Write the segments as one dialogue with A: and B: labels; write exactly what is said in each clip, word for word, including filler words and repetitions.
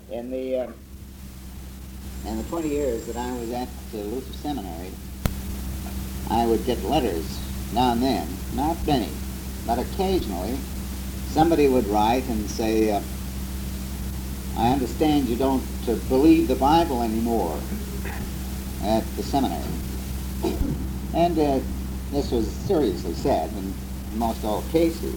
A: In the uh, in the twenty years that I was at uh, Luther Seminary, I would get letters now and then, not many, but occasionally somebody would write and say, uh, I understand you don't uh, believe the Bible anymore at the seminary. And uh, this was seriously said in most all cases.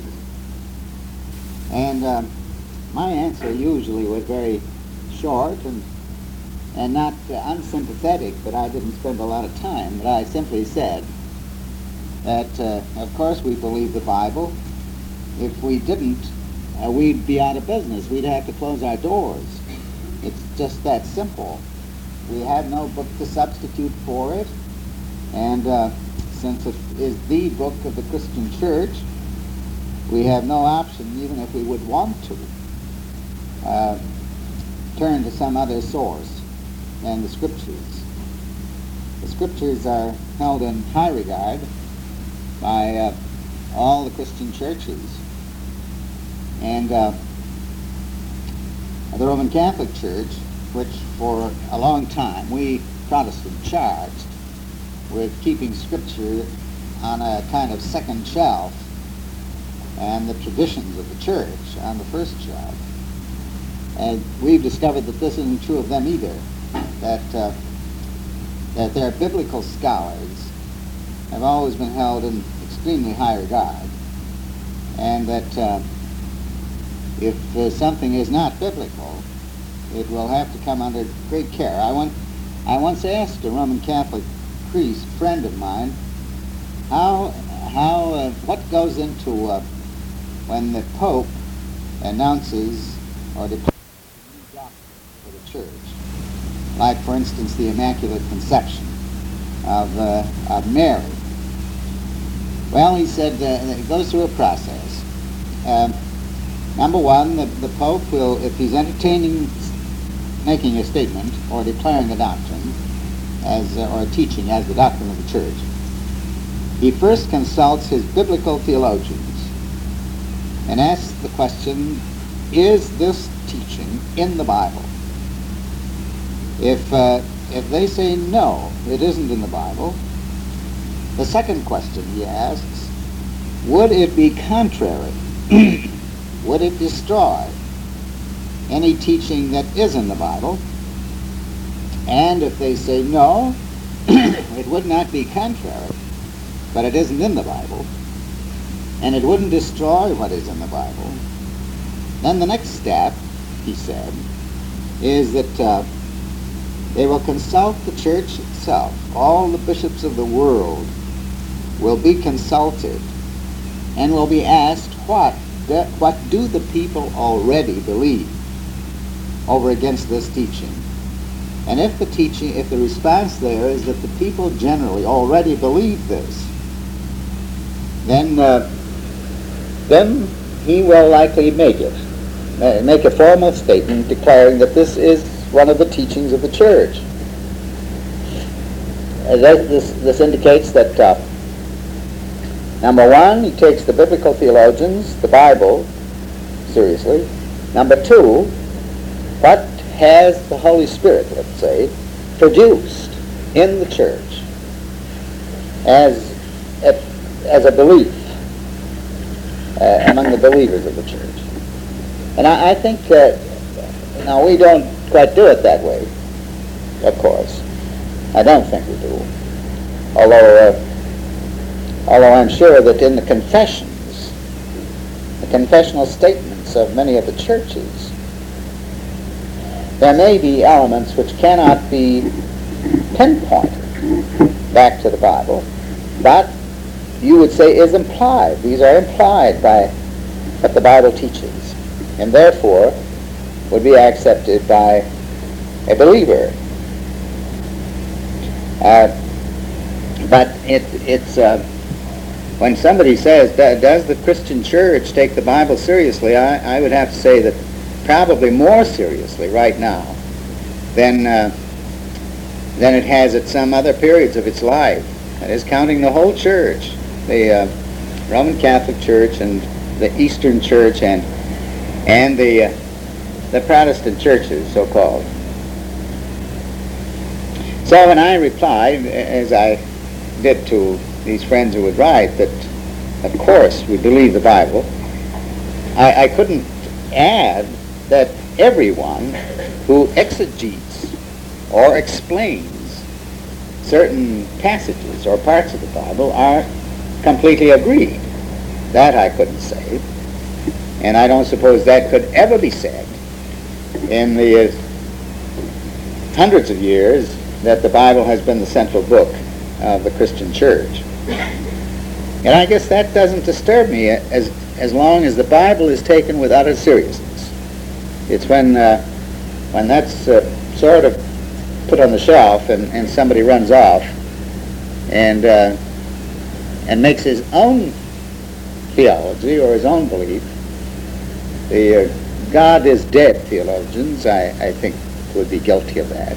A: And um, my answer usually was very short and and not uh, unsympathetic, but I didn't spend a lot of time. But I simply said that, uh, of course, we believe the Bible. If we didn't, uh, we'd be out of business. We'd have to close our doors. It's just that simple. We have no book to substitute for it, and uh, since it is the book of the Christian Church, we have no option, even if we would want to, uh, turn to some other source than the Scriptures. The Scriptures are held in high regard by uh, all the Christian churches. And uh, the Roman Catholic Church, which for a long time we Protestants charged with keeping Scripture on a kind of second shelf and the traditions of the church on the first shelf. And we've discovered that this isn't true of them either, that, uh, that their biblical scholars have always been held in extremely high regard, and that uh, if uh, something is not biblical, it will have to come under great care. I, want, I once asked a Roman Catholic priest, friend of mine, how, how, uh, what goes into uh, when the Pope announces or declares a new doctrine for the Church, like, for instance, the Immaculate Conception of, uh, of Mary. Well, he said uh, it goes through a process. Um, number one, the, the Pope will, if he's entertaining making a statement or declaring a doctrine as uh, or teaching as the doctrine of the Church, he first consults his biblical theologians and asks the question, is this teaching in the Bible? If, uh, if they say no, it isn't in the Bible, the second question he asks, would it be contrary? Would it destroy any teaching that is in the Bible? And if they say no, it would not be contrary, but it isn't in the Bible, and it wouldn't destroy what is in the Bible, then the next step, he said, is that uh, they will consult the church itself. All the bishops of the world will be consulted and will be asked, what do, what do the people already believe over against this teaching? And if the teaching, if the response there is that the people generally already believe this, then uh, then he will likely make it, uh, make a formal statement declaring that this is one of the teachings of the Church. Uh, this, this indicates that, uh, number one, he takes the biblical theologians, the Bible, seriously. Number two, what has the Holy Spirit, let's say, produced in the Church as a, as a belief uh, among the believers of the Church. And I, I think, uh, now we don't quite do it that way, of course. I don't think we do. Although, uh, although I'm sure that in the confessions, the confessional statements of many of the churches, there may be elements which cannot be pinpointed back to the Bible, but you would say is implied. These are implied by what the Bible teaches, and therefore would be accepted by a believer. Uh, but it, it's uh, when somebody says, does the Christian Church take the Bible seriously, I, I would have to say that probably more seriously right now than, uh, than it has at some other periods of its life. That is, counting the whole church, the uh, Roman Catholic Church and the Eastern Church and, and the uh, the Protestant churches, so-called. So when I replied, as I did to these friends who would write, that of course we believe the Bible, I, I couldn't add that everyone who exegetes or explains certain passages or parts of the Bible are completely agreed. That I couldn't say. And I don't suppose that could ever be said in the uh, hundreds of years that the Bible has been the central book of the Christian church. And I guess that doesn't disturb me as as long as the Bible is taken with utter seriousness. It's when uh, when that's uh, sort of put on the shelf and, and somebody runs off and uh, and makes his own theology or his own belief. The uh, God is dead theologians, I, I think, would be guilty of that.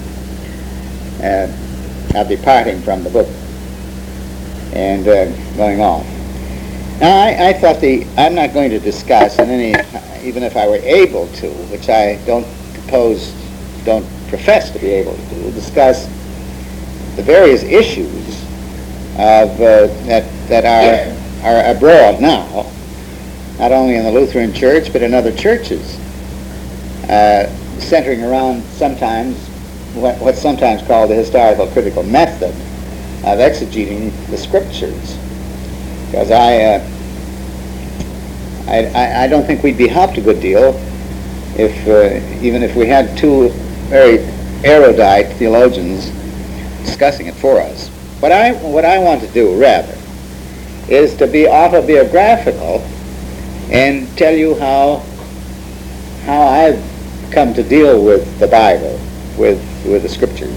A: Uh, of departing from the book and uh, going on. Now, I, I thought the, I'm not going to discuss in any, even if I were able to, which I don't propose, don't profess to be able to do, discuss the various issues of uh, that that are are abroad now, not only in the Lutheran Church but in other churches, uh, centering around sometimes what, what's sometimes called the historical critical method of exegeting the Scriptures. Because I, uh, I, I, I don't think we'd be helped a good deal if, uh, even if we had two very erudite theologians discussing it for us. What I, what I want to do, rather, is to be autobiographical and tell you how, how I've come to deal with the Bible, with, with the Scriptures.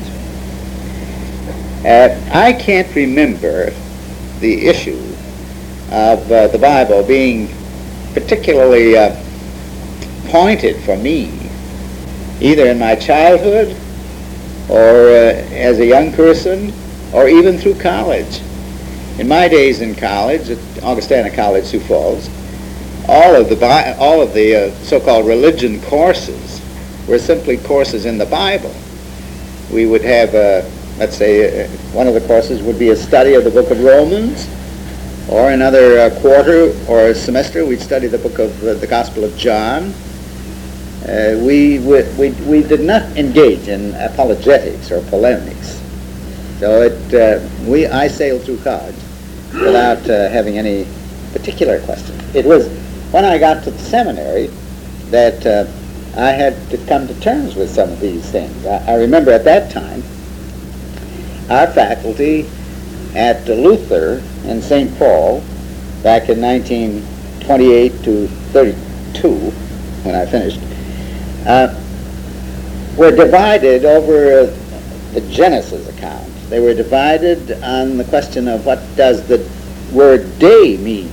A: Uh, I can't remember the issue of uh, the Bible being particularly uh, pointed for me, either in my childhood or uh, as a young person or even through college. In my days in college, at Augustana College, Sioux Falls, all of the Bi- all of the uh, so-called religion courses were simply courses in the Bible. We would have, uh, let's say, uh, one of the courses would be a study of the book of Romans, or another uh, quarter or a semester we'd study the book of uh, the Gospel of John. Uh, we, we, we, we did not engage in apologetics or polemics. So it, uh, we, I sailed through college without uh, having any particular question. It was when I got to the seminary that uh, I had to come to terms with some of these things. I, I remember at that time, our faculty at Luther in Saint Paul, back in nineteen twenty-eight to thirty-two, when I finished, uh, were divided over uh, the Genesis account. They were divided on the question of what does the word day mean.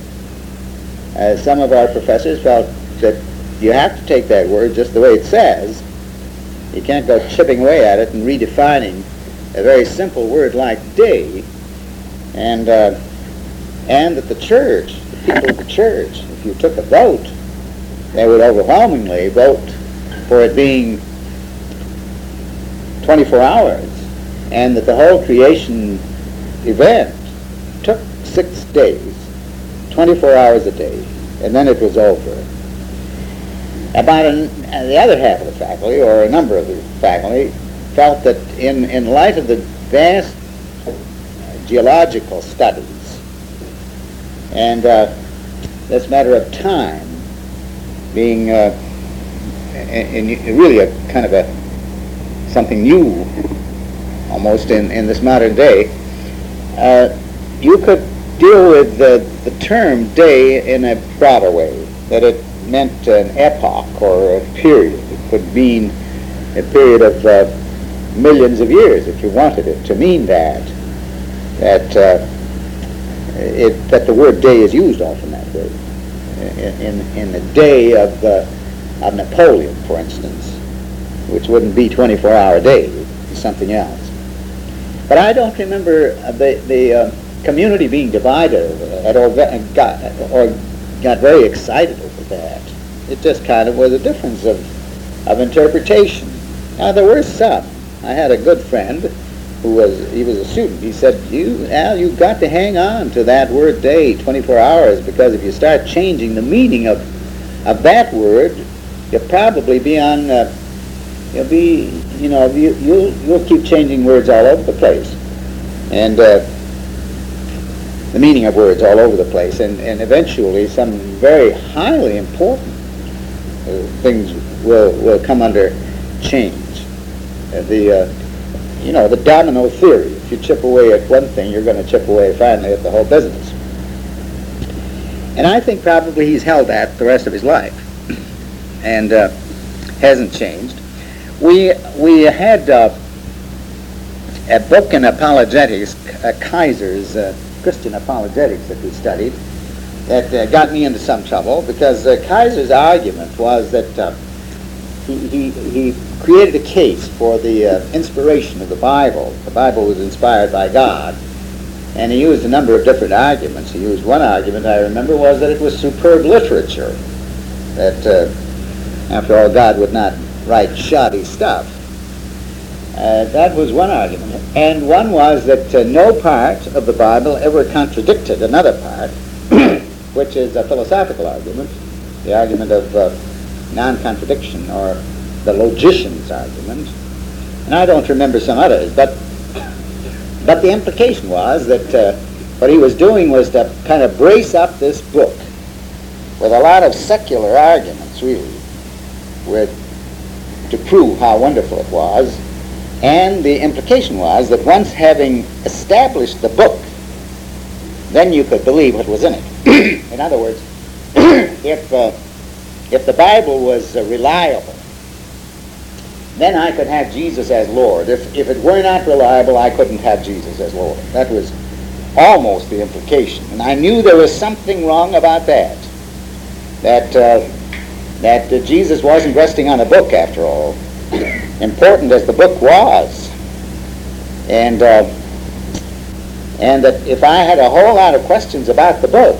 A: Uh, some of our professors felt that you have to take that word just the way it says. You can't go chipping away at it and redefining a very simple word like day. And uh, and that the church, the people of the church, if you took a vote, they would overwhelmingly vote for it being twenty-four hours, and that the whole creation event took six days, twenty-four hours a day, and then it was over. About an, uh, the other half of the faculty, or a number of the faculty, felt that in, in light of the vast geological studies and uh, this matter of time being uh, in, in really a kind of a something new almost in, in this modern day, uh, you could deal with the, the term day in a broader way, that it meant an epoch or a period. It could mean a period of uh, millions of years if you wanted it to mean that. That uh, it that the word day is used often that way. In in, in the day of uh, of Napoleon, for instance, which wouldn't be twenty-four hour day, it's something else. But I don't remember the the uh, community being divided over that, or got or got very excited over that. it just kind of was a difference of, of interpretation. Now, there were some. I had a good friend who was, he was a student. He said, you, Al, you've got to hang on to that word day, twenty-four hours, because if you start changing the meaning of, of that word, you'll probably be on, uh, you'll be, you know, you, you'll, you'll keep changing words all over the place. And uh, the meaning of words all over the place. And, and eventually some very highly important uh, things will, will come under change. Uh, the, uh, you know, the domino theory. If you chip away at one thing, you're going to chip away finally at the whole business. And I think probably he's held that the rest of his life and uh, hasn't changed. We, we had uh, a book in apologetics, uh, Kaiser's uh, Christian Apologetics that we studied, that uh, got me into some trouble because uh, Kaiser's argument was that uh, he, he, he created a case for the uh, inspiration of the Bible. The Bible was inspired by God, and he used a number of different arguments. He used one argument, I remember, was that it was superb literature, that uh, after all, God would not write shoddy stuff. Uh, that was one argument. And one was that uh, no part of the Bible ever contradicted another part, which is a philosophical argument, the argument of uh, non-contradiction, or the logician's argument. And I don't remember some others, but but the implication was that uh, what he was doing was to kind of brace up this book with a lot of secular arguments, really, with, to prove how wonderful it was. And the implication was that once having established the book, then you could believe what was in it. In other words, if uh, if the Bible was uh, reliable, then I could have Jesus as Lord. If if it were not reliable, I couldn't have Jesus as Lord. That was almost the implication. And I knew there was something wrong about that. That uh, that uh, Jesus wasn't resting on a book after all, important as the book was, and uh, and that if I had a whole lot of questions about the book,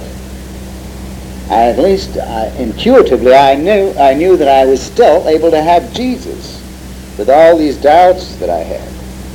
A: I, at least uh, intuitively I knew I knew that I was still able to have Jesus with all these doubts that I had.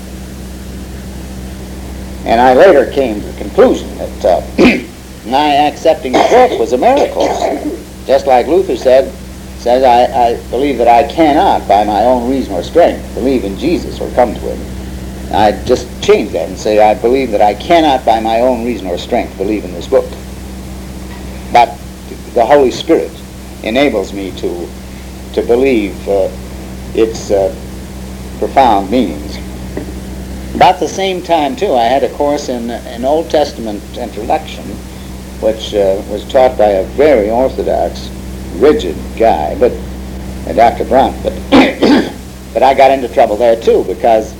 A: And I later came to the conclusion that uh, my accepting the book was a miracle, just like Luther said. Says, I, I believe that I cannot, by my own reason or strength, believe in Jesus or come to him. I just change that and say, I believe that I cannot, by my own reason or strength, believe in this book. But the Holy Spirit enables me to to believe uh, its uh, profound meanings. About the same time, too, I had a course in an Old Testament introduction, which uh, was taught by a very orthodox, rigid guy, but uh, Doctor Brown. But but I got into trouble there too, because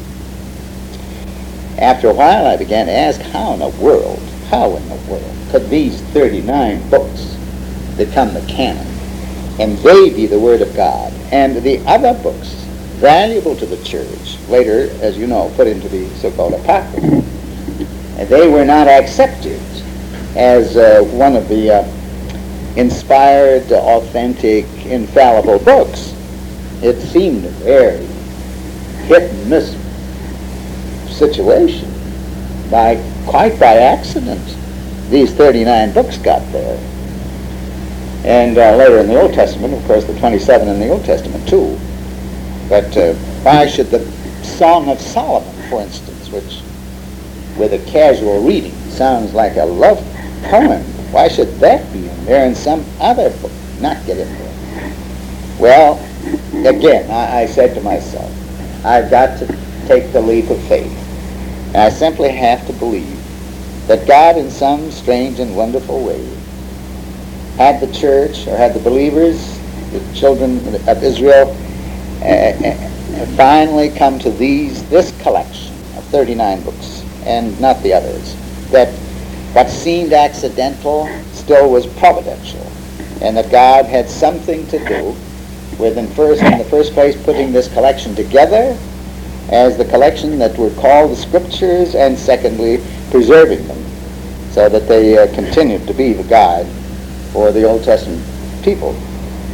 A: after a while I began to ask, how in the world, how in the world could these thirty-nine books become the canon, and they be the Word of God, and the other books, valuable to the church, later, as you know, put into the so-called Apocrypha, and they were not accepted as uh, one of the uh, inspired, authentic, infallible books. It seemed a very hit and miss situation. By quite by accident, these thirty-nine books got there. And uh, later in the Old Testament, of course, the twenty-seven in the Old Testament too. But uh, why should the Song of Solomon, for instance, which with a casual reading sounds like a love poem, why should that be in there and some other book not get in there? Well, again, I, I said to myself, I've got to take the leap of faith. And I simply have to believe that God, in some strange and wonderful way, had the church, or had the believers, the children of Israel, uh, uh, finally come to these this collection of thirty-nine books, and not the others. That what seemed accidental still was providential, and that God had something to do with, in, first, in the first place, putting this collection together as the collection that were called the Scriptures, and secondly, preserving them so that they uh, continued to be the guide for the Old Testament people.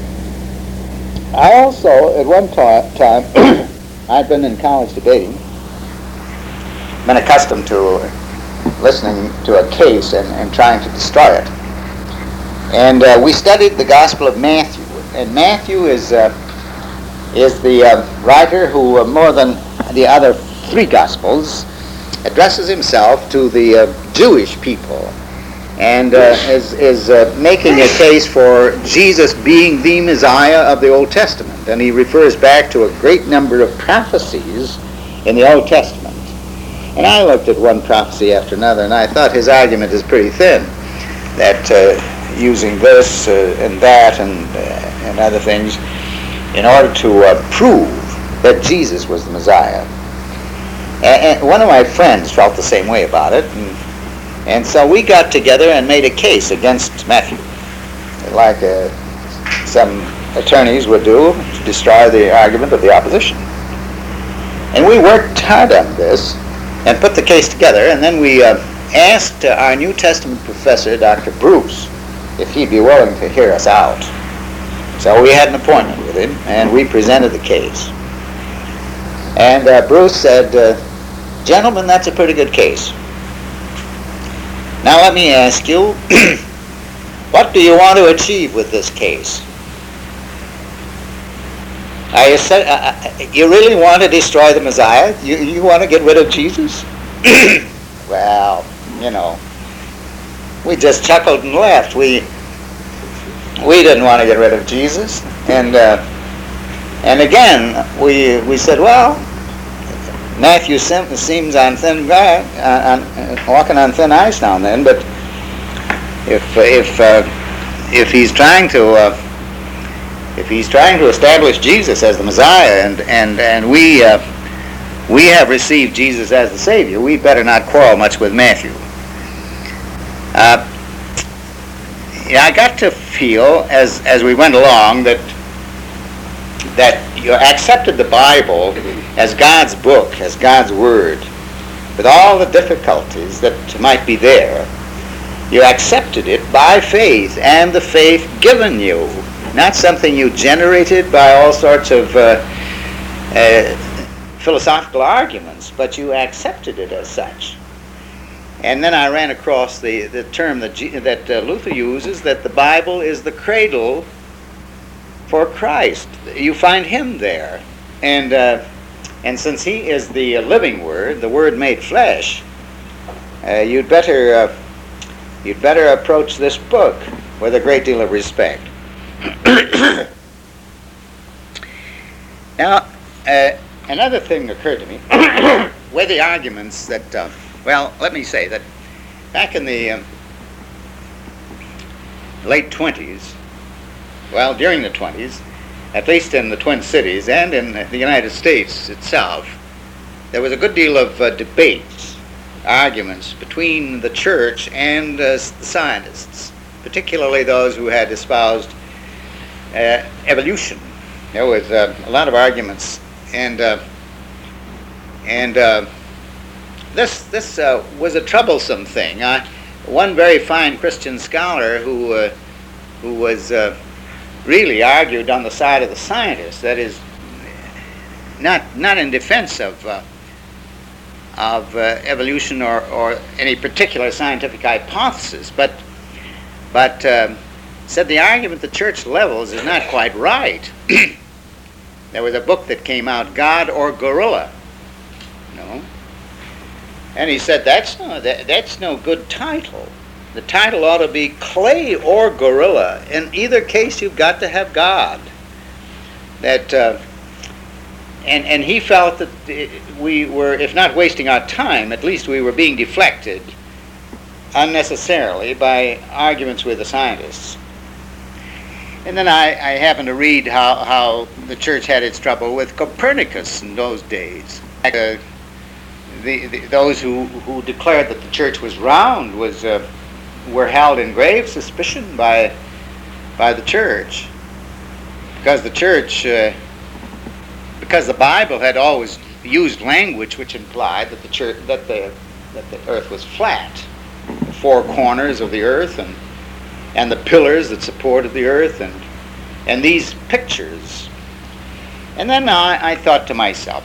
A: I also, at one ta- time, I'd been in college debating, been accustomed to listening to a case and, and trying to destroy it. And uh, we studied the Gospel of Matthew. And Matthew is uh, is the uh, writer who, uh, more than the other three Gospels, addresses himself to the uh, Jewish people and uh, is, is uh, making a case for Jesus being the Messiah of the Old Testament. And he refers back to a great number of prophecies in the Old Testament. And I looked at one prophecy after another, and I thought his argument is pretty thin, that uh, using this uh, and that and, uh, and other things in order to uh, prove that Jesus was the Messiah. And, and one of my friends felt the same way about it, and, and so we got together and made a case against Matthew, like uh, some attorneys would do to destroy the argument of the opposition. And we worked hard on this and put the case together, and then we uh, asked uh, our New Testament professor, Doctor Bruce, if he'd be willing to hear us out. So we had an appointment with him, and we presented the case. And uh, Bruce said, uh, gentlemen, that's a pretty good case. Now let me ask you, what do you want to achieve with this case? Are you, uh, you really want to destroy the Messiah? You, you want to get rid of Jesus? Well, you know, we just chuckled and laughed. We we didn't want to get rid of Jesus, and uh, and again we we said, well, Matthew sim- seems on thin ground, uh, on, uh, walking on thin ice now and then. But if if uh, if he's trying to uh, if he's trying to establish Jesus as the Messiah, and and and we uh, we have received Jesus as the Savior, we better not quarrel much with Matthew. Uh, yeah, I got to feel as as we went along that that you accepted the Bible as God's book, as God's Word, with all the difficulties that might be there. You accepted it by faith, and the faith given you, not something you generated by all sorts of uh, uh, philosophical arguments, but you accepted it as such. And then I ran across the, the term that, G, that uh, Luther uses, that the Bible is the cradle for Christ. You find him there. And uh, and since he is the living Word, the Word made flesh, uh, you'd better uh, you'd better approach this book with a great deal of respect. Now, uh, another thing occurred to me were the arguments that, uh, well, let me say that back in the um, late twenties, well, during the twenties, at least in the Twin Cities and in the United States itself, there was a good deal of uh, debates, arguments between the church and uh, the scientists, particularly those who had espoused uh, evolution. There was uh, a lot of arguments, and uh, and uh, this this uh, was a troublesome thing. Uh, one very fine Christian scholar who uh, who was uh, really argued on the side of the scientists, that is, not not in defense of uh, of uh, evolution or, or any particular scientific hypothesis, but but uh, said the argument the church levels is not quite right. There was a book that came out, God or Gorilla, you know, and he said that's no that, that's no good title. The title ought to be Clay or Gorilla. In either case, you've got to have God. That uh, and and he felt that we were, if not wasting our time, at least we were being deflected unnecessarily by arguments with the scientists. And then I, I happened to read how, how the church had its trouble with Copernicus in those days. Uh, the, the, those who, who declared that the church was round was uh, were held in grave suspicion by by the church, because the church, uh, because the Bible had always used language which implied that the church that the that the earth was flat, the four corners of the earth and and the pillars that supported the earth, and and these pictures And then I, I thought to myself,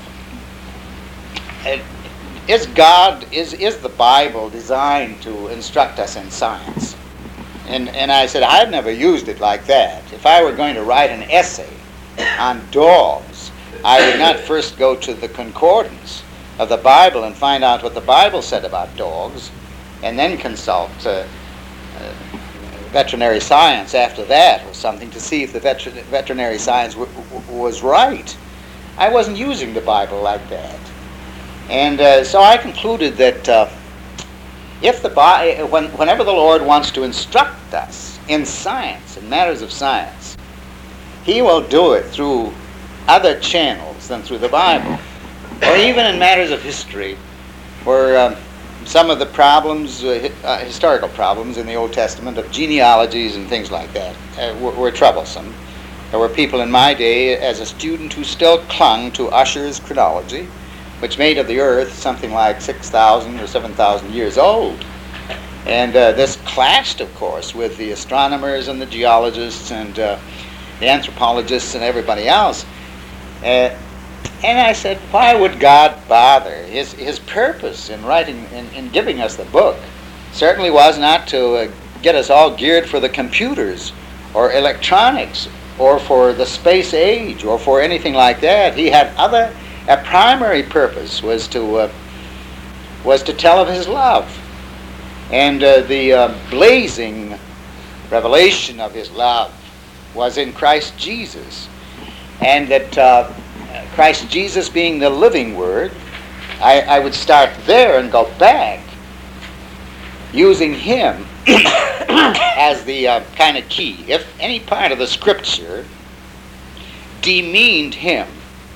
A: is God, is, is the Bible designed to instruct us in science? And, and I said, I've never used it like that. If I were going to write an essay on dogs, I would not first go to the concordance of the Bible and find out what the Bible said about dogs, and then consult uh, uh, veterinary science after that or something to see if the veter- veterinary science w- w- was right. I wasn't using the Bible like that. And uh, so I concluded that uh, if the Bi- when, whenever the Lord wants to instruct us in science, in matters of science, He will do it through other channels than through the Bible. Or even in matters of history, where um, some of the problems, uh, uh, historical problems in the Old Testament of genealogies and things like that uh, were, were troublesome. There were people in my day as a student who still clung to Ussher's chronology, which made of the earth something like six thousand or seven thousand years old. And uh, this clashed, of course, with the astronomers and the geologists and uh, the anthropologists and everybody else. Uh, and I said, why would God bother? His, his purpose in writing, in, in giving us the book, certainly was not to uh, get us all geared for the computers or electronics or for the space age or for anything like that. He had other... A primary purpose was to uh, was to tell of His love, and uh, the uh, blazing revelation of His love was in Christ Jesus, and that uh, Christ Jesus being the living Word, I, I would start there and go back, using Him as the uh, kind of key. If any part of the Scripture demeaned Him,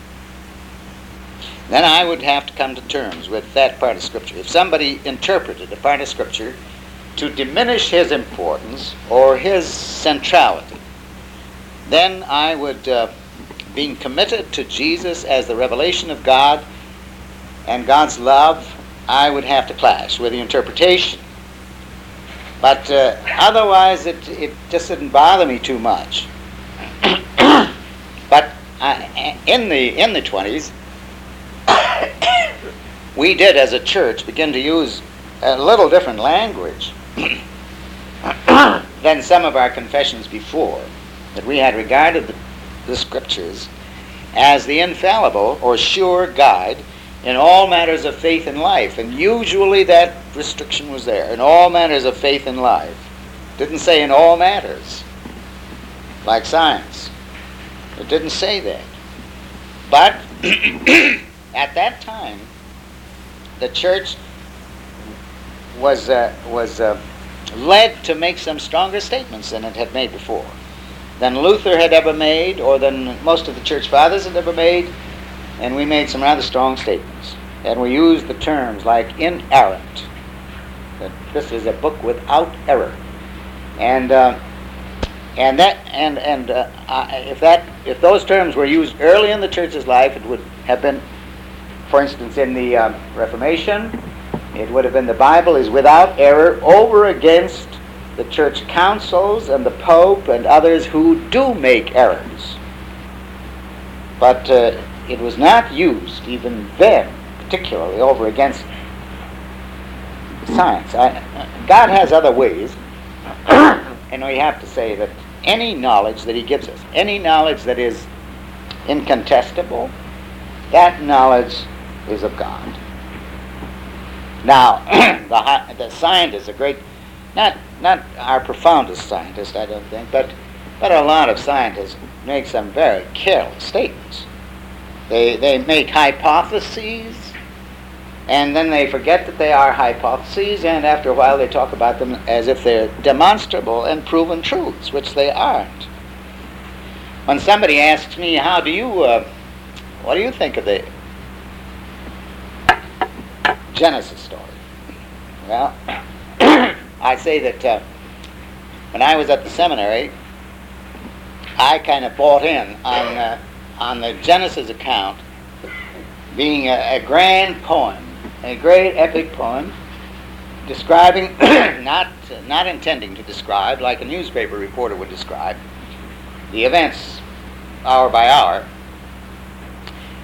A: then I would have to come to terms with that part of Scripture. If somebody interpreted a part of Scripture to diminish His importance or His centrality, then I would, uh, being committed to Jesus as the revelation of God and God's love, I would have to clash with the interpretation. But uh, otherwise, it, it just didn't bother me too much. But I, in the in the twenties, we did as a church begin to use a little different language than some of our confessions before, that we had regarded the, the Scriptures as the infallible or sure guide in all matters of faith and life. And usually that restriction was there, in all matters of faith and life. Didn't say in all matters, like science. It didn't say that. But at that time, the church was uh, was uh, led to make some stronger statements than it had made before, than Luther had ever made, or than most of the church fathers had ever made, and we made some rather strong statements. And we used the terms like inerrant, that this is a book without error, and uh, and that and and uh, uh, if that if those terms were used early in the church's life, it would have been. For instance, in the um, Reformation, it would have been the Bible is without error over against the church councils and the Pope and others who do make errors. But uh, it was not used even then, particularly over against science. I, God has other ways, and we have to say that any knowledge that He gives us, any knowledge that is incontestable, that knowledge is of God. Now, the, the scientists, a great, not not our profoundest scientist, I don't think, but but a lot of scientists make some very careless statements. They they make hypotheses, and then they forget that they are hypotheses, and after a while they talk about them as if they're demonstrable and proven truths, which they aren't. When somebody asks me, how do you, uh, what do you think of the Genesis story? Well, I say that uh, when I was at the seminary, I kind of bought in on uh, on the Genesis account being a, a grand poem, a great epic poem, describing, not not intending to describe, like a newspaper reporter would describe, the events hour by hour,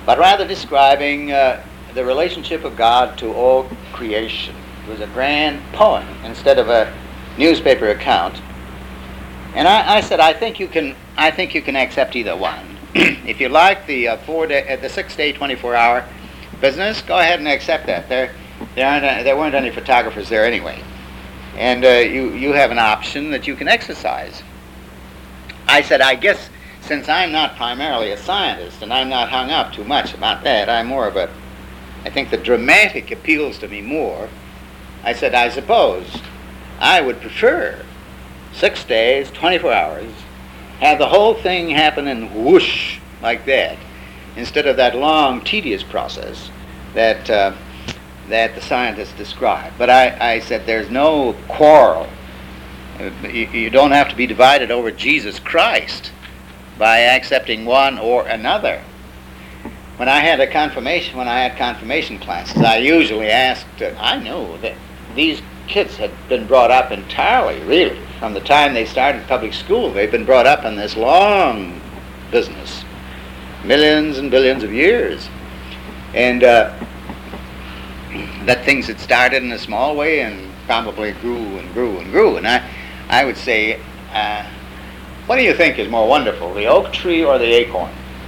A: but rather describing uh, the relationship of God to all creation. It was a grand poem instead of a newspaper account. And I, I said, I think you can, I think you can accept either one. If you like the uh, four day, uh, the six-day, twenty-four hour business, go ahead and accept that. There, there aren't, uh, there weren't any photographers there anyway, and uh, you, you have an option that you can exercise. I said, I guess since I'm not primarily a scientist and I'm not hung up too much about that, I'm more of a, I think the dramatic appeals to me more. I said, I suppose I would prefer six days, twenty-four hours, have the whole thing happen in whoosh like that, instead of that long, tedious process that uh, that the scientists describe. But I, I said there's no quarrel. You, you don't have to be divided over Jesus Christ by accepting one or another. When I had a confirmation, when I had confirmation classes, I usually asked, uh, I know that these kids had been brought up entirely, really, from the time they started public school. They've been brought up in this long business, millions and billions of years. And uh, that things had started in a small way and probably grew and grew and grew. And I, I would say, uh, what do you think is more wonderful, the oak tree or the acorn?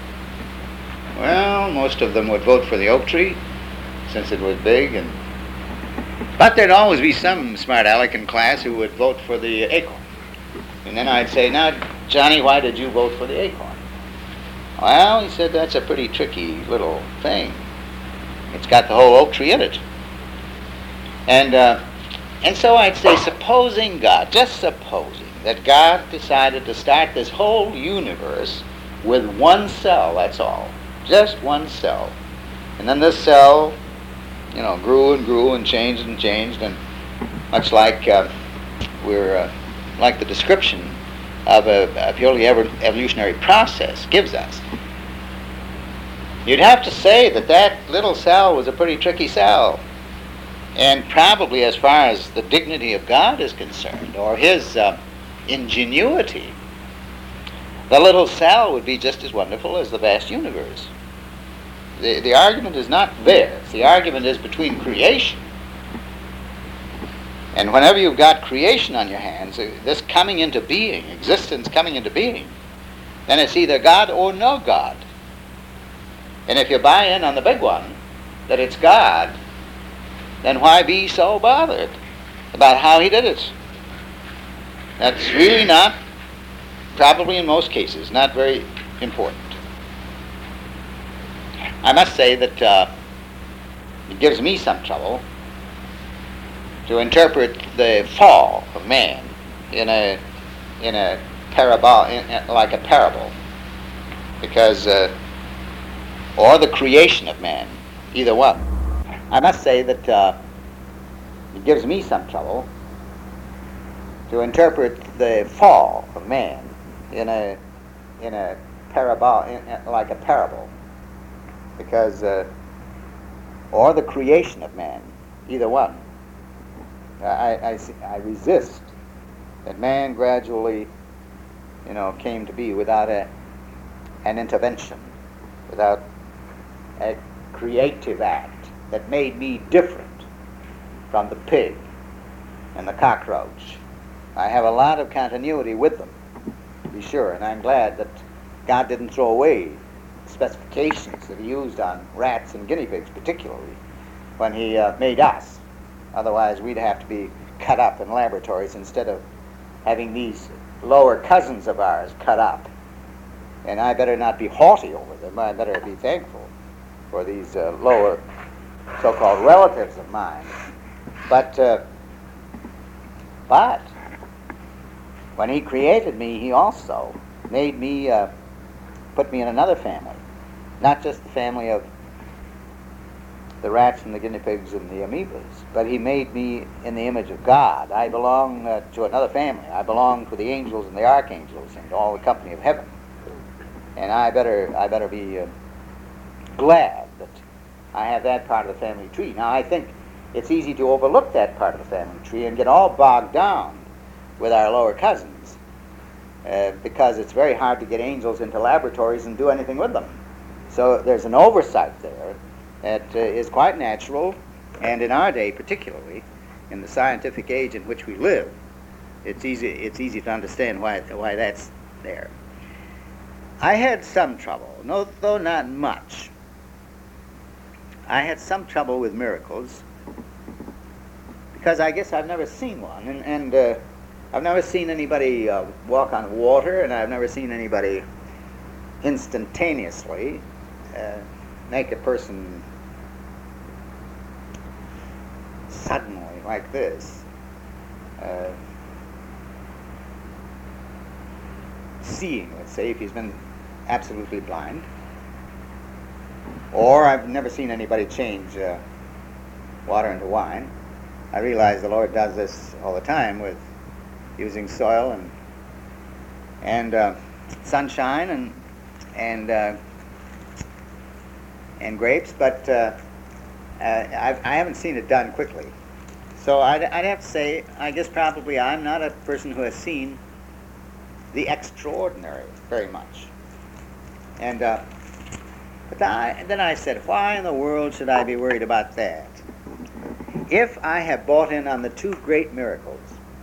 A: Well, most of them would vote for the oak tree, since it was big, and but there'd always be some smart aleck in class who would vote for the acorn. And then I'd say, now, Johnny, why did you vote for the acorn? Well, he said, that's a pretty tricky little thing. It's got the whole oak tree in it. And uh, and so I'd say, supposing God, just supposing that God decided to start this whole universe with one cell, that's all. Just one cell. And then this cell, you know, grew and grew and changed and changed, and much like uh, we're uh, like the description of a, a purely ever, evolutionary process gives us. You'd have to say that that little cell was a pretty tricky cell, and probably as far as the dignity of God is concerned, or his uh, ingenuity, the little cell would be just as wonderful as the vast universe. The, the argument is not there. The argument is between creation. And whenever you've got creation on your hands, this coming into being, existence coming into being, then it's either God or no God. And if you buy in on the big one, that it's God, then why be so bothered about how he did it? That's really not, probably in most cases, not very important. I must say that uh, it gives me some trouble to interpret the fall of man in a in a parable, in, in, like a parable, because uh, or the creation of man, either one. I must say that uh, it gives me some trouble to interpret the fall of man in a in a parable, in, in, like a parable. Because, uh, or the creation of man, either one. I, I, I resist that man gradually, you know, came to be without a, an intervention, without a creative act that made me different from the pig and the cockroach. I have a lot of continuity with them, to be sure, and I'm glad that God didn't throw away specifications that he used on rats and guinea pigs particularly when he uh, made us. Otherwise we'd have to be cut up in laboratories instead of having these lower cousins of ours cut up. And I better not be haughty over them. I better be thankful for these uh, lower so-called relatives of mine. But uh, but when he created me, he also made me uh, put me in another family. Not just the family of the rats and the guinea pigs and the amoebas, but he made me in the image of God. I belong uh, to another family. I belong to the angels and the archangels and all the company of heaven. And I better I better be uh, glad that I have that part of the family tree. Now I think it's easy to overlook that part of the family tree and get all bogged down with our lower cousins, uh, because it's very hard to get angels into laboratories and do anything with them. So there's an oversight there that uh, is quite natural, and in our day particularly, in the scientific age in which we live, it's easy, it's easy to understand why, why that's there. I had some trouble, no, though not much. I had some trouble with miracles because I guess I've never seen one, and, and uh, I've never seen anybody uh, walk on water, and I've never seen anybody instantaneously uh, make a person suddenly like this uh, seeing, let's say, if he's been absolutely blind. Or I've never seen anybody change uh, water into wine. I realize the Lord does this all the time with using soil and and uh, sunshine and and uh, and grapes, but uh, uh, I've, I haven't seen it done quickly. So I'd, I'd have to say, I guess probably I'm not a person who has seen the extraordinary very much. And uh, but I, then I said, why in the world should I be worried about that? If I have bought in on the two great miracles,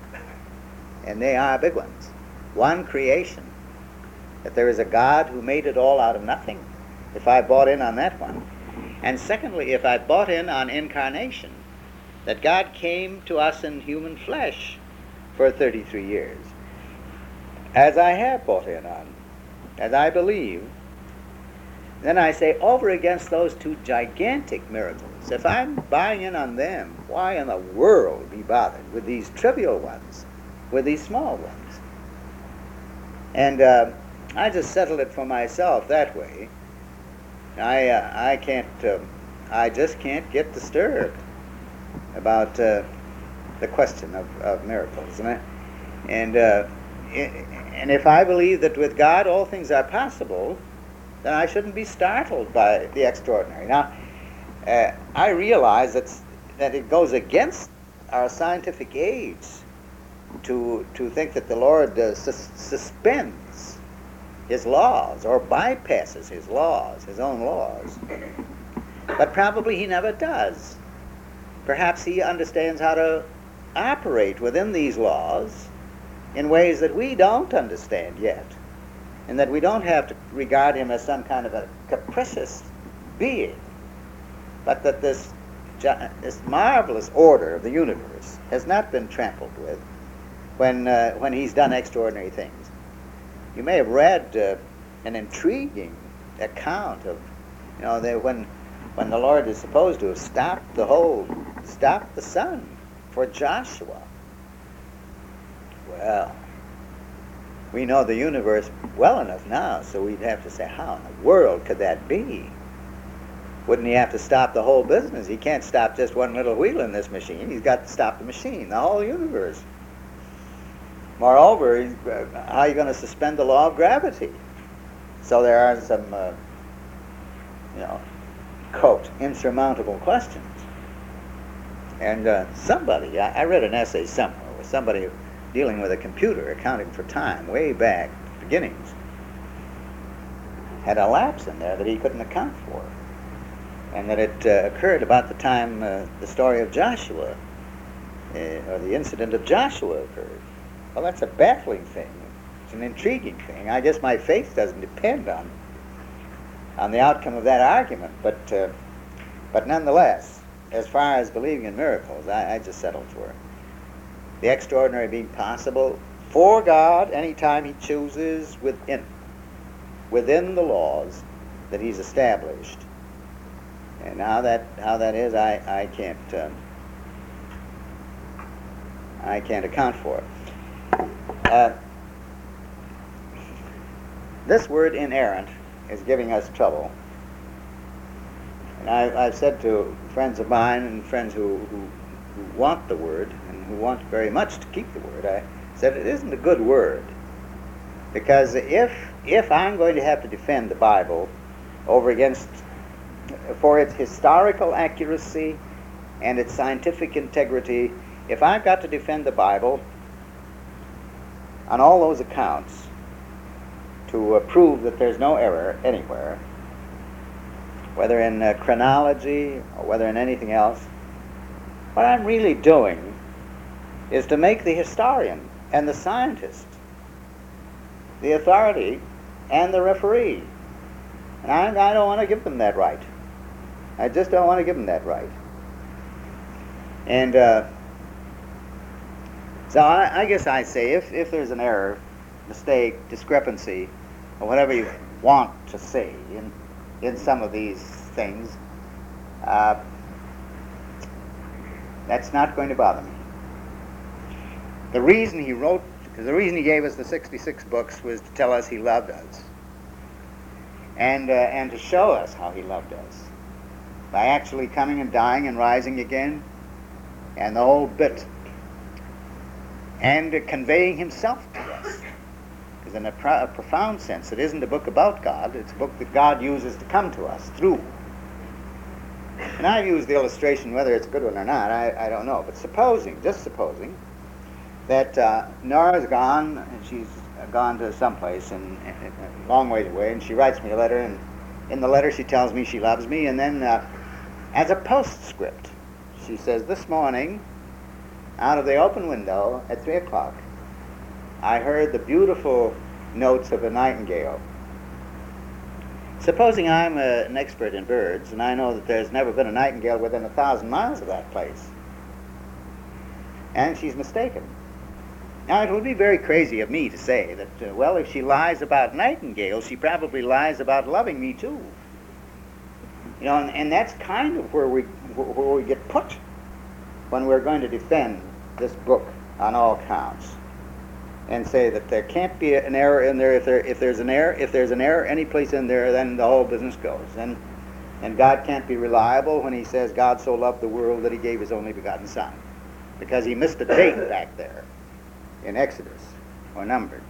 A: and they are big ones, one, creation, that there is a God who made it all out of nothing, if I bought in on that one, and secondly, if I bought in on incarnation, that God came to us in human flesh for thirty-three years, as I have bought in on, as I believe, then I say, over against those two gigantic miracles, if I'm buying in on them, why in the world be bothered with these trivial ones, with these small ones? And uh, I just settled it for myself that way. I uh, I can't, uh, I just can't get disturbed about uh, the question of, of miracles. And, I, and, uh, and if I believe that with God all things are possible, then I shouldn't be startled by the extraordinary. Now, uh, I realize that, that it goes against our scientific age to, to think that the Lord uh, sus- suspends his laws or bypasses his laws, his own laws. But probably he never does. Perhaps he understands how to operate within these laws in ways that we don't understand yet, and that we don't have to regard him as some kind of a capricious being, but that this, this marvelous order of the universe has not been trampled with when, uh, when he's done extraordinary things. You may have read uh, an intriguing account of, you know, they, when, when the Lord is supposed to have stopped the whole, stopped the sun for Joshua. Well, we know the universe well enough now, so we'd have to say, how in the world could that be? Wouldn't he have to stop the whole business? He can't stop just one little wheel in this machine. He's got to stop the machine, the whole universe. Moreover, uh, how are you going to suspend the law of gravity? So there are some, uh, you know, quote, insurmountable questions. And uh, somebody, I, I read an essay somewhere with somebody dealing with a computer, accounting for time, way back, beginnings, had a lapse in there that he couldn't account for. And that it uh, occurred about the time uh, the story of Joshua, uh, or the incident of Joshua occurred. Well, that's a baffling thing. It's an intriguing thing. I guess my faith doesn't depend on on the outcome of that argument, but uh, but nonetheless, as far as believing in miracles, I, I just settled for it. The extraordinary being possible for God anytime he chooses within within the laws that he's established. And how that how that is, I I can't um, I can't account for it. Uh, this word inerrant is giving us trouble. And I, I've said to friends of mine and friends who, who, who want the word and who want very much to keep the word, I said it isn't a good word. Because if, if I'm going to have to defend the Bible over against, for its historical accuracy and its scientific integrity, if I've got to defend the Bible on all those accounts to uh, prove that there's no error anywhere, whether in uh, chronology or whether in anything else. What I'm really doing is to make the historian and the scientist the authority and the referee. And I, I don't want to give them that right. I just don't want to give them that right. And uh, so I, I guess I say if, if there's an error, mistake, discrepancy, or whatever you want to say in, in some of these things, uh, that's not going to bother me. The reason he wrote, because the reason he gave us the sixty-six books was to tell us he loved us. And, uh, and to show us how he loved us. By actually coming and dying and rising again, and the whole bit. And uh, conveying himself to us. Because in a, pro- a profound sense, it isn't a book about God, it's a book that God uses to come to us through. And I've used the illustration, whether it's a good one or not, I, I don't know. But supposing, just supposing, that uh, Nora's gone, and she's gone to someplace, and, and a long ways away, and she writes me a letter, and in the letter she tells me she loves me, and then uh, as a postscript, she says, this morning, out of the open window at three o'clock, I heard the beautiful notes of a nightingale. Supposing I'm a, an expert in birds, and I know that there's never been a nightingale within a thousand miles of that place, and she's mistaken. Now, it would be very crazy of me to say that, uh, well, if she lies about nightingales, she probably lies about loving me too. You know, and, and that's kind of where we where we get put when we're going to defend this book on all counts, and say that there can't be an error in there. If there if there's an error, if there's an error any place in there, then the whole business goes. And and God can't be reliable when He says God so loved the world that He gave His only begotten Son, because He missed a date back there in Exodus or Numbers.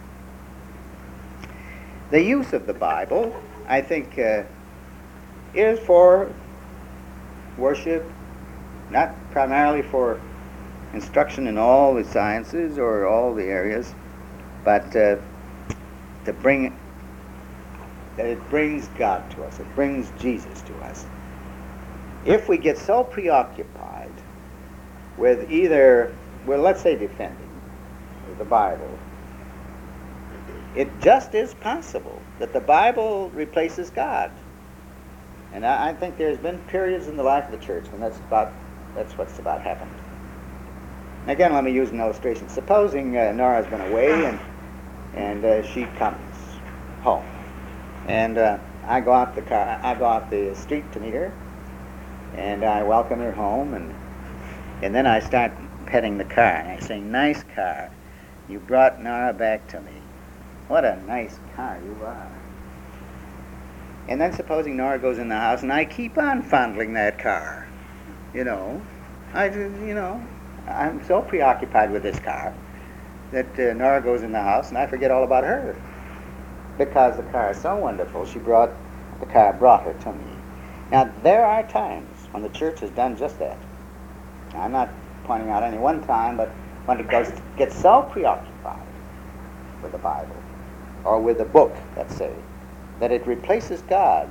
A: The use of the Bible, I think, uh, is for worship, not primarily for instruction in all the sciences or all the areas, but uh, to bring that it brings God to us, it brings Jesus to us. If we get so preoccupied with either, well, let's say defending the Bible, it just is possible that the Bible replaces God. And I, I think there's been periods in the life of the church when that's about that's what's about happened. Again, let me use an illustration. Supposing uh, Nora's been away and and uh, she comes home, and uh, I go out the car, I go out the street to meet her, and I welcome her home, and and then I start petting the car, and I say, "Nice car. You brought Nora back to me. What a nice car you are." And then supposing Nora goes in the house, and I keep on fondling that car. You know, I you know, I'm so preoccupied with this car that uh, Nora goes in the house, and I forget all about her, because the car is so wonderful. She brought the car brought her to me. Now there are times when the church has done just that. I'm not pointing out any one time, but when it goes gets so preoccupied with the Bible or with the book, let's say, that it replaces God.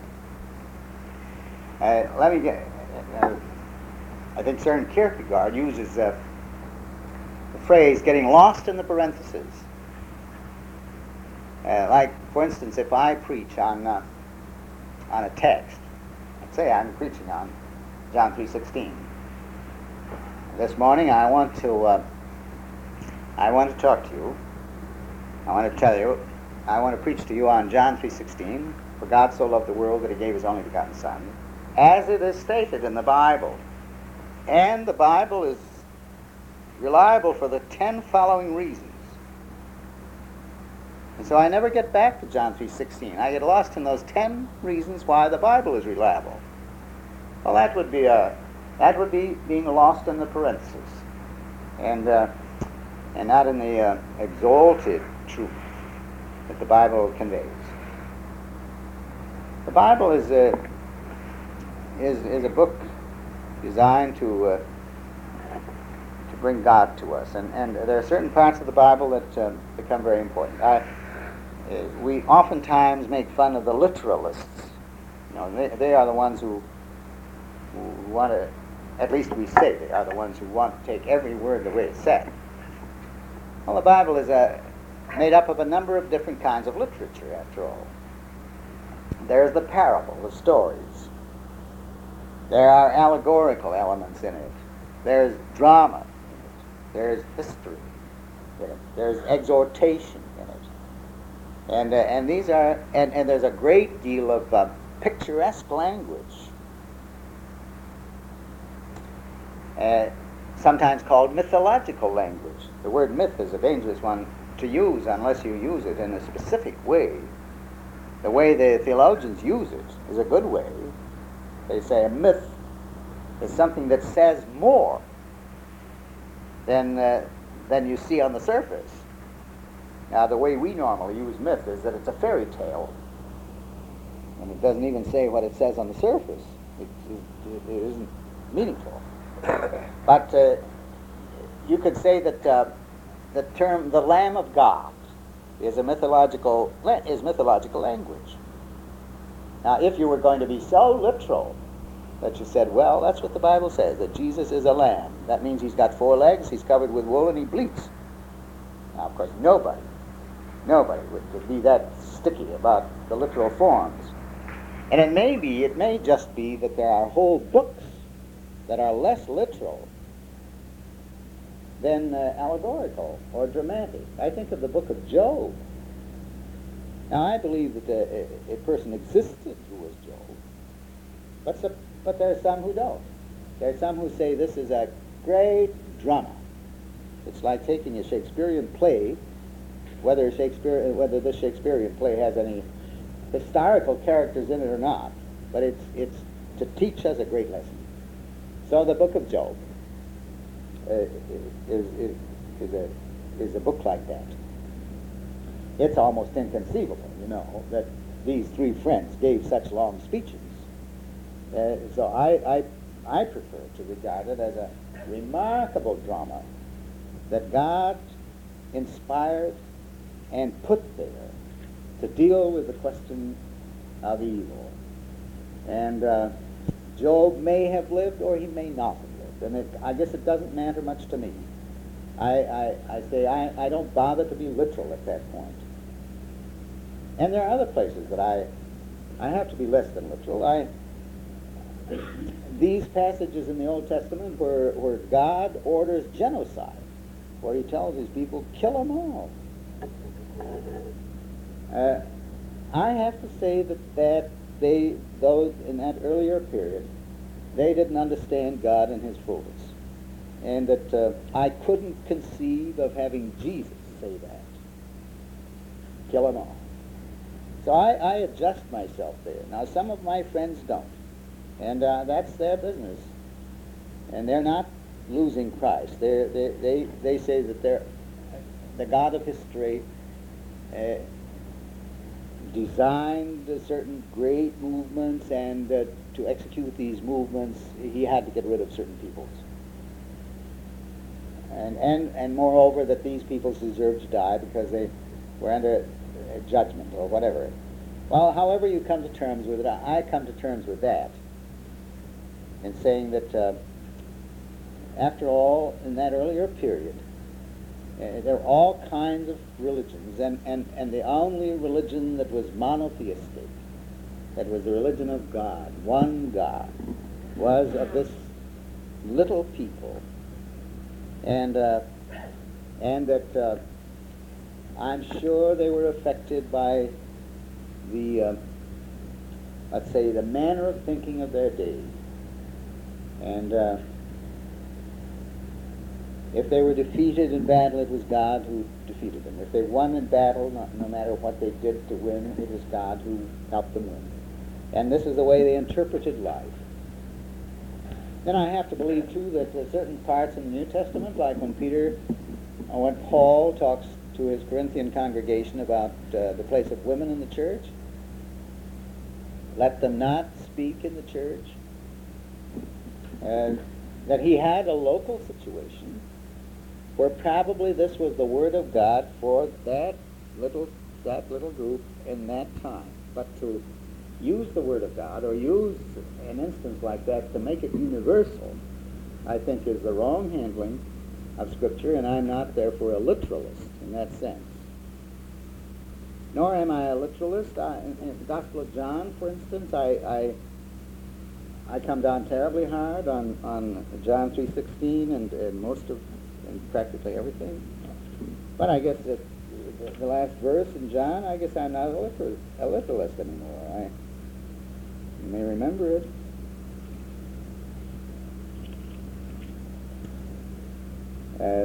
A: Uh, let me get. Uh, I think Søren Kierkegaard uses uh, the phrase "getting lost in the parentheses." Uh, like, for instance, if I preach on uh, on a text, let's say I'm preaching on John three sixteen. This morning, I want to uh, I want to talk to you. I want to tell you. I want to preach to you on John three sixteen. For God so loved the world that He gave His only begotten Son, as it is stated in the Bible. And the Bible is reliable for the ten following reasons. And so I never get back to John three sixteen. I get lost in those ten reasons why the Bible is reliable. Well, that would be a that would be being lost in the parentheses, and uh, and not in the uh, exalted truth that the Bible conveys. The Bible is a is is a book designed to uh, to bring God to us, and and there are certain parts of the Bible that uh, become very important. I, uh, we oftentimes make fun of the literalists You know, they, they are the ones who, who want to, at least we say they are the ones who want to take every word the way it's said. Well, the Bible is a, made up of a number of different kinds of literature, after all. There's the parable, the stories. There are allegorical elements in it. There's drama in it. There's history in it. There's exhortation in it. And, uh, and these are, and, and there's a great deal of uh, picturesque language. Uh, sometimes called mythological language. The word myth is a dangerous one to use unless you use it in a specific way. The way the theologians use it is a good way. They say a myth is something that says more than, uh, than you see on the surface. Now, the way we normally use myth is that it's a fairy tale, and it doesn't even say what it says on the surface. It, it, it isn't meaningful. But uh, you could say that uh, the term "the Lamb of God" is a mythological is mythological language. Now, if you were going to be so literal that you said, "Well, that's what the Bible says, that Jesus is a lamb," that means he's got four legs, he's covered with wool, and he bleats. Now, of course, nobody, nobody would, would be that sticky about the literal forms. And it may be, it may just be that there are whole books that are less literal than uh, allegorical or dramatic. I think of the book of Job. Now, I believe that a, a, a person existed who was Job, but, some, but there are some who don't. There are some who say this is a great drama. It's like taking a Shakespearean play, whether Shakespeare, whether this Shakespearean play has any historical characters in it or not, but it's, it's to teach us a great lesson. So the book of Job uh, is, is, is, a, is a book like that. It's almost inconceivable, you know, that these three friends gave such long speeches. Uh, so I, I, I prefer to regard it as a remarkable drama that God inspired and put there to deal with the question of evil. And uh, Job may have lived or he may not have lived. And it, I guess it doesn't matter much to me. I, I, I say I, I don't bother to be literal at that point. And there are other places that I, I have to be less than literal. I, these passages in the Old Testament where, where God orders genocide, where he tells his people, kill them all. Uh, I have to say that, that they, those in that earlier period, they didn't understand God in his fullness. And that uh, I couldn't conceive of having Jesus say that. Kill them all. So I, I adjust myself there. Now, some of my friends don't. And uh, that's their business. And they're not losing Christ. They're, they're, they they say that they're, the God of history uh, designed certain great movements, and uh, to execute these movements, he had to get rid of certain peoples. And, and, and moreover, that these peoples deserved to die because they were under uh, judgment or whatever. Well, however you come to terms with it, I, I come to terms with that in saying that, uh, after all, in that earlier period, uh, there were all kinds of religions, and, and, and the only religion that was monotheistic, that was the religion of God, one God, was of this little people. And, uh, and that uh, I'm sure they were affected by the, uh, let's say, the manner of thinking of their day. And uh, if they were defeated in battle, it was God who defeated them. If they won in battle, no, no matter what they did to win, it was God who helped them win. And this is the way they interpreted life. Then I have to believe, too, that uh, certain parts in the New Testament, like when Peter, uh, when Paul talks to his Corinthian congregation about uh, the place of women in the church, let them not speak in the church, uh, that he had a local situation where probably this was the word of God for that little, that little group in that time. But to use the Word of God or use an instance like that to make it universal, I think is the wrong handling of Scripture, and I'm not therefore a literalist in that sense. Nor am I a literalist. I, in, in the Gospel of John, for instance, I, I, I come down terribly hard on, on John three sixteen and, and most of, and practically everything. But I guess that the, the last verse in John, I guess I'm not a literalist, a literalist anymore. I, you may remember it. Uh,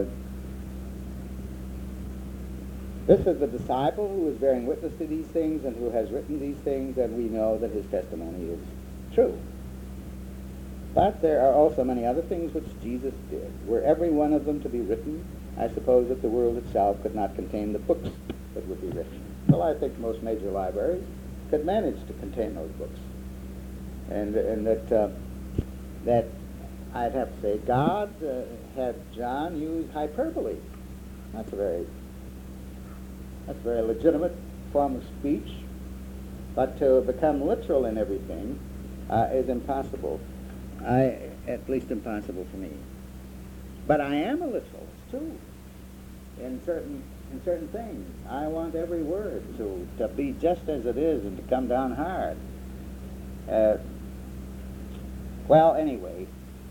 A: this is the disciple who is bearing witness to these things and who has written these things, and we know that his testimony is true. But there are also many other things which Jesus did. Were every one of them to be written, I suppose that the world itself could not contain the books that would be written. Well, I think most major libraries could manage to contain those books. And, and that, uh, that I'd have to say God uh, had John use hyperbole. That's a very, that's a very legitimate form of speech. But to become literal in everything uh, is impossible. I, at least impossible for me. But I am a literalist too. In certain, in certain things, I want every word to to be just as it is and to come down hard. Uh, well, anyway.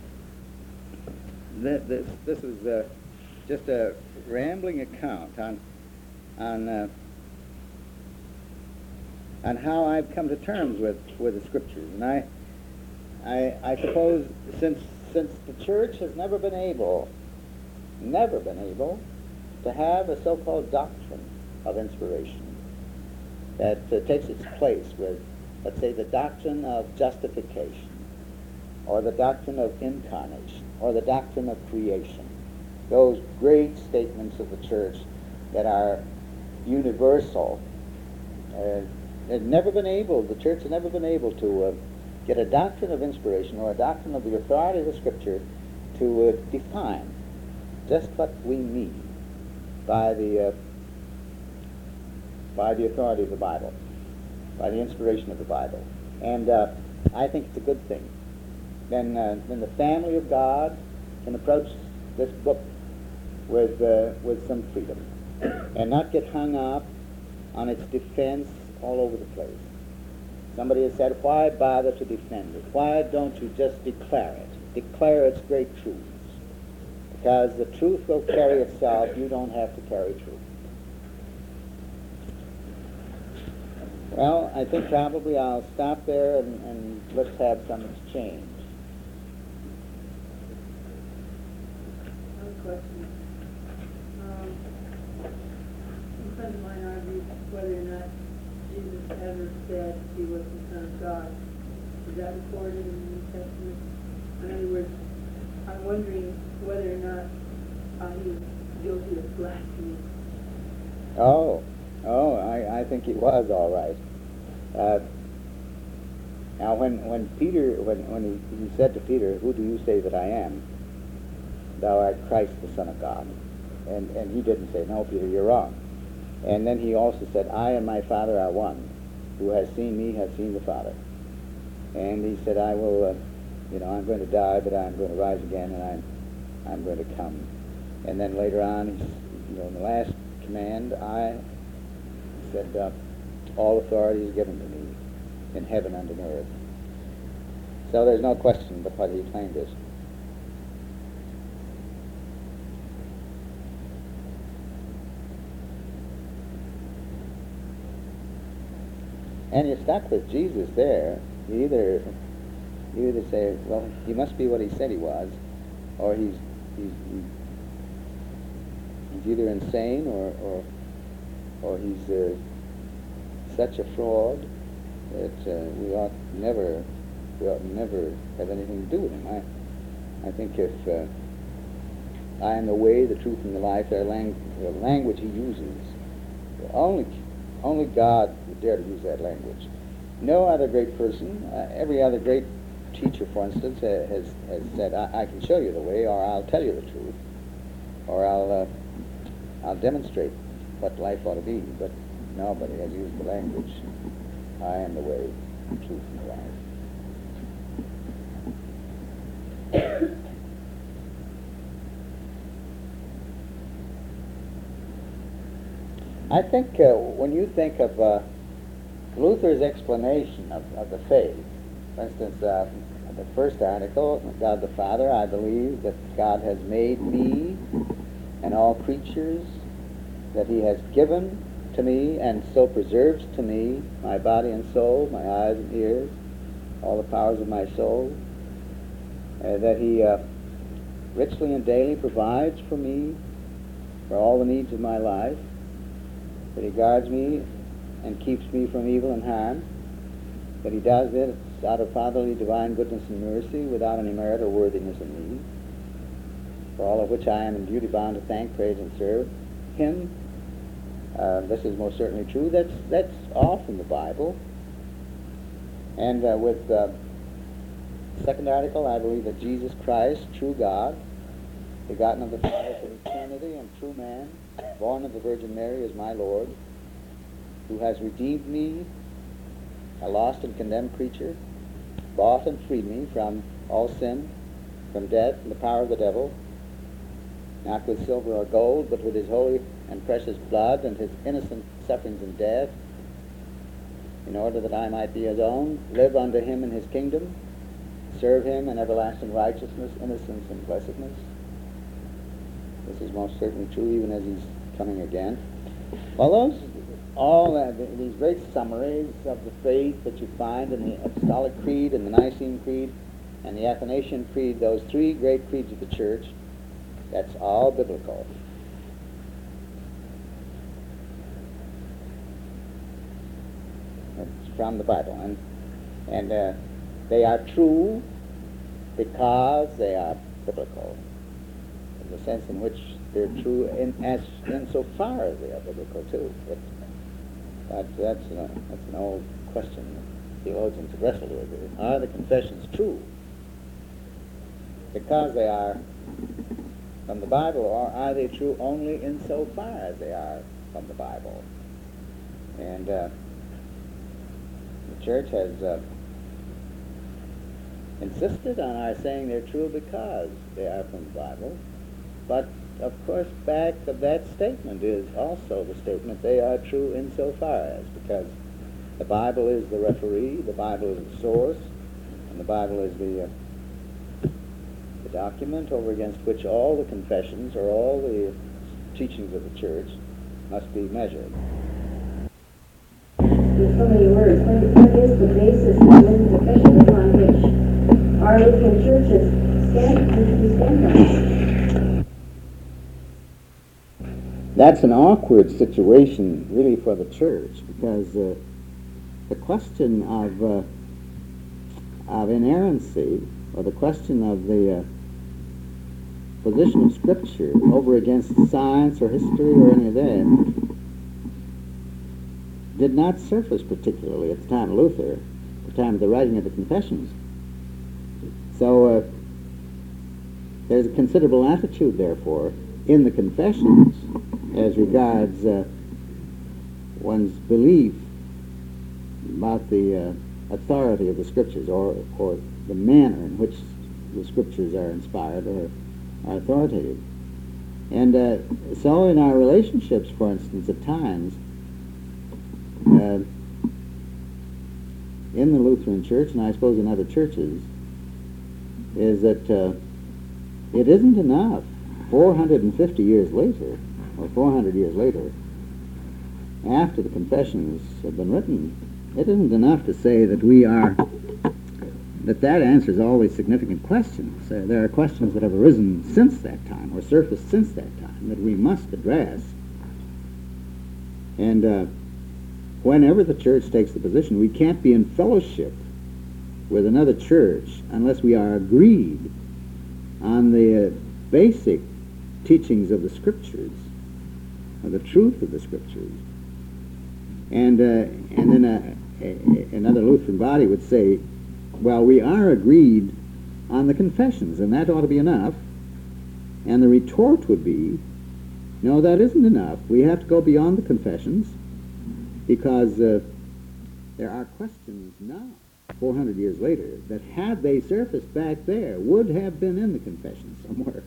A: This this is uh, just a rambling account on on uh, on how I've come to terms with, with the Scriptures, and I I I suppose since since the church has never been able never been able to have a so-called doctrine of inspiration that uh, takes its place with, let's say, the doctrine of justification, or the doctrine of incarnation, or the doctrine of creation. Those great statements of the church that are universal. Uh, has never been able, the church has never been able to uh, get a doctrine of inspiration or a doctrine of the authority of the Scripture to uh, define just what we mean by the uh, by the authority of the Bible, by the inspiration of the Bible. And uh, I think it's a good thing. Then, uh, then the family of God can approach this book with uh, with some freedom and not get hung up on its defense all over the place. Somebody has said, why bother to defend it? Why don't you just declare it? Declare its great truths. Because the truth will carry itself. You don't have to carry truth. Well, I think probably I'll stop there and, and let's have some exchange.
B: Question. Um, a friend of mine argued whether or not Jesus ever said he was the Son of God. Is that recorded in the New Testament? In other words, I'm wondering whether or not uh, he was guilty of blasphemy.
A: Oh, oh, I, I think he was all right. Uh, now, when, when Peter, when, when he, he said to Peter, who do you say that I am? Thou art Christ, the Son of God. And, and he didn't say, no, Peter, you're wrong. And then he also said, I and my Father are one. Who has seen me has seen the Father. And he said, I will, uh, you know, I'm going to die, but I'm going to rise again, and I'm, I'm going to come. And then later on, you know, in the last command, I said, uh, all authority is given to me in heaven and in earth. So there's no question but what he claimed is. And you're stuck with Jesus there. You either you either say, well, he must be what he said he was, or he's he's, he's either insane or or or he's uh, such a fraud that uh, we ought never we ought never have anything to do with him. I I think if uh, I am the way, the truth, and the life, the, lang- the language he uses, only only God would dare to use that language. No other great person, uh, every other great teacher, for instance, uh, has, has said, I, I can show you the way, or I'll tell you the truth, or I'll, uh, I'll demonstrate what life ought to be, but nobody has used the language. I am the way, the truth, and the life. I think uh, when you think of uh, Luther's explanation of, of the faith, for instance, uh, the first article, God the Father, I believe that God has made me and all creatures, that he has given to me and so preserves to me my body and soul, my eyes and ears, all the powers of my soul, uh, that he uh, richly and daily provides for me for all the needs of my life, that he guards me and keeps me from evil and harm, that he does it out of fatherly divine goodness and mercy without any merit or worthiness in me, for all of which I am in duty bound to thank, praise, and serve him. Uh, this is most certainly true. That's, that's all from the Bible. And uh, with the uh, second article, I believe that Jesus Christ, true God, begotten of the Father from eternity and true man, born of the Virgin Mary, is my Lord, who has redeemed me, a lost and condemned creature, bought and freed me from all sin, from death and the power of the devil, not with silver or gold, but with his holy and precious blood and his innocent sufferings and death, in order that I might be his own, live unto him in his kingdom, serve him in everlasting righteousness, innocence, and blessedness. This is most certainly true even as he's coming again. Well, those, all uh, these great summaries of the faith that you find in the Apostolic Creed and the Nicene Creed and the Athanasian Creed, those three great creeds of the Church, that's all biblical. It's from the Bible. And, and uh, they are true because they are biblical, in the sense in which they're true in as insofar as they are biblical too. But that, that's, an, that's an old question that theologians have wrestled with. Are the confessions true because they are from the Bible, or are they true only insofar as they are from the Bible? And uh, the Church has uh, insisted on our saying they're true because they are from the Bible. But, of course, back of that statement is also the statement they are true insofar as, because the Bible is the referee, the Bible is the source, and the Bible is the, uh, the document over against which all the confessions or all the teachings of the Church must be measured.
C: In so many words, what, what is the basis of the confession upon which our Lutheran churches stand, stand on?
A: That's an awkward situation, really, for the Church, because uh, the question of uh, of inerrancy, or the question of the uh, position of Scripture over against science or history or any of that, did not surface particularly at the time of Luther, the time of the writing of the Confessions. So uh, there's a considerable attitude, therefore, in the Confessions as regards uh, one's belief about the uh, authority of the Scriptures, or, or the manner in which the Scriptures are inspired or are authoritative. And uh, so in our relationships, for instance, at times, uh, in the Lutheran Church, and I suppose in other churches, is that uh, it isn't enough four hundred fifty years later, or four hundred years later, after the Confessions have been written, it isn't enough to say that we are, that that answers all these significant questions. Uh, there are questions that have arisen since that time, or surfaced since that time, that we must address. And uh, whenever the Church takes the position, we can't be in fellowship with another church unless we are agreed on the uh, basic teachings of the Scriptures, of the truth of the Scriptures. And, uh, and then a, a, another Lutheran body would say, well, we are agreed on the Confessions, and that ought to be enough. And the retort would be, no, that isn't enough. We have to go beyond the Confessions, because uh, there are questions now, four hundred years later, that had they surfaced back there, would have been in the confession somewhere.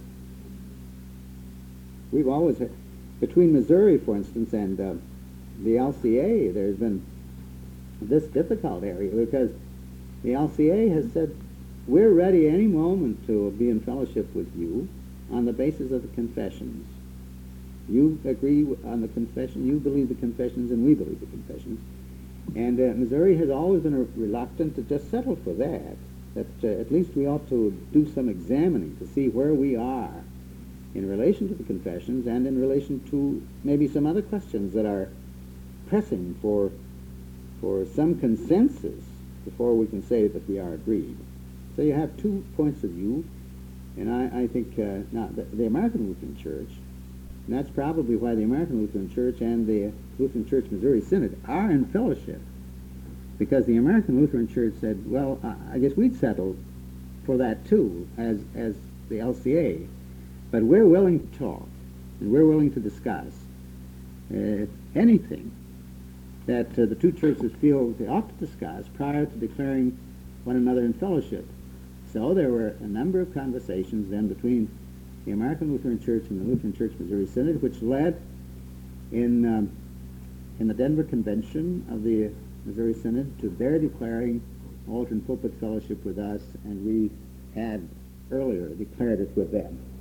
A: We've always had, between Missouri, for instance, and uh, the L C A, there's been this difficult area because the L C A has said, we're ready any moment to be in fellowship with you on the basis of the confessions. You agree on the confession, you believe the confessions, and we believe the confessions. And uh, Missouri has always been uh, reluctant to just settle for that, that uh, at least we ought to do some examining to see where we are in relation to the confessions and in relation to maybe some other questions that are pressing for, for some consensus before we can say that we are agreed. So you have two points of view, and I, I think uh, now the, the American Lutheran Church, and that's probably why the American Lutheran Church and the Lutheran Church Missouri Synod are in fellowship, because the American Lutheran Church said, well, I, I guess we'd settle for that too, as, as the L C A, but we're willing to talk, and we're willing to discuss uh, anything that uh, the two churches feel they ought to discuss prior to declaring one another in fellowship. So there were a number of conversations then between the American Lutheran Church and the Lutheran Church Missouri Synod, which led in um, in the Denver Convention of the Missouri Synod to their declaring altar and pulpit fellowship with us, and we had earlier declared it with them.